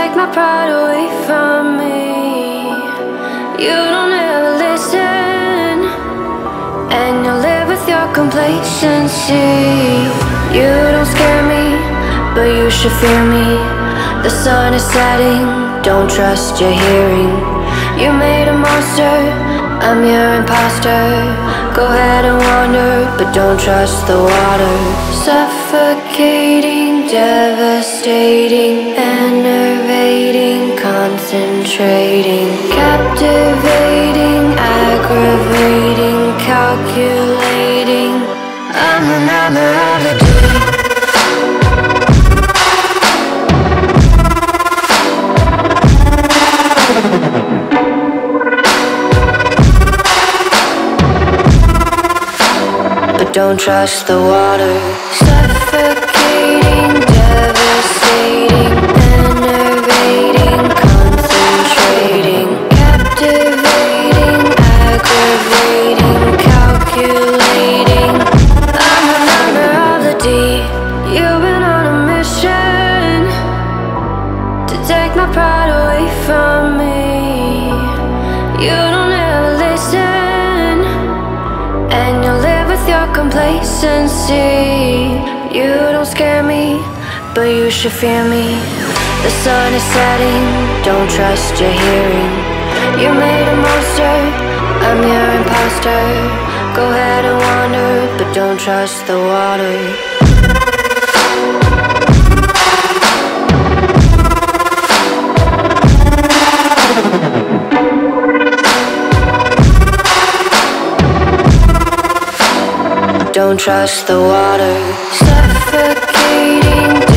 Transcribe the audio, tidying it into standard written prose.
take my pride away from me. You don't ever listen, and you live with your complacency. You don't scare me, but you should fear me. The sun is setting, don't trust your hearing. You made a monster, I'm your imposter. Go ahead and wander, but don't trust the water. Suffocating, devastating, enervating, concentrating, captivating, aggravating, calculating. I'm the number of the deep. Don't trust the water. Suffocating, devastating, enervating, concentrating, captivating, aggravating, calculating. I'm the number of the deep. You've been on a mission to take my pride away from me. You don't ever listen, and you live with your complacency. You don't scare me, but you should fear me. The sun is setting, don't trust your hearing. You made a monster, I'm your imposter. Go ahead and wander, but don't trust the water. Don't trust the water. Suffocating,